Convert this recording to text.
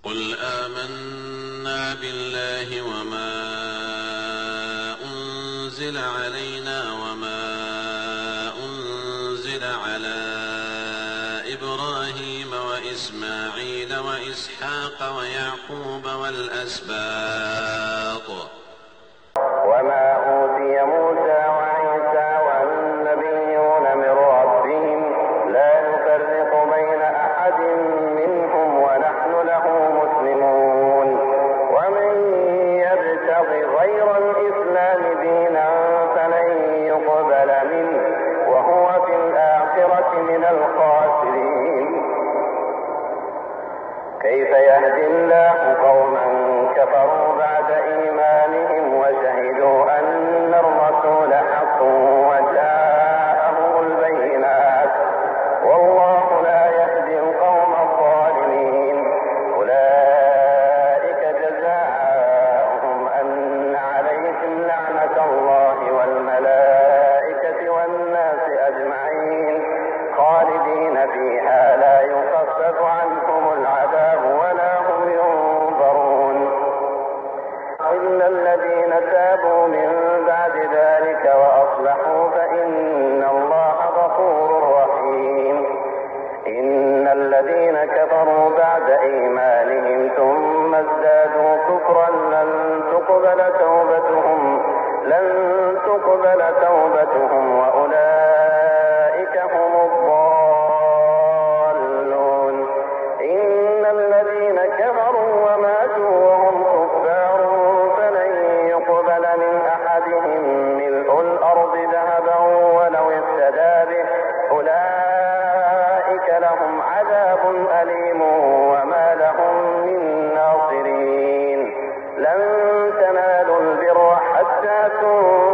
قل آمنا بالله وما أنزل علينا وما أنزل على إبراهيم وإسماعيل وإسحاق ويعقوب والأسباط وما أوتي موسى وعيسى والنبيون من ربهم لا نفرق بين أحد منهم ونحن له مسلمون ومن يبتغ غير الإسلام دينا فلن يقبل منه وهو في الآخرة من الخاسرين. كيف يهدي الله قوما كفروا بعد إيمانهم وشهدوا أن الرسول حق وجاءهم البينات والله لا يهدي القوم الظالمين. أولئك جزاؤهم أن عليهم لعنة الله والملائكة والناس أجمعين خالدين فيها لا يخفف عنهم العذاب ولا هم ينظرون إلا الذين تابوا من بعد ذلك وأصلحوا فإن الله غفور رحيم. إن الذين كفروا بعد إيمانهم ثم ازدادوا كفرا لن تقبل توبتهم وأولئك هم الضالون. إن الذين كفروا وماتوا وهم كفار فلن يقبل من أحدهم ملء الأرض ذهبا ولو افتدى به أولئك لهم عذاب أليم وما لهم من ناصرين. لن تنالوا البر حتى تنفقوا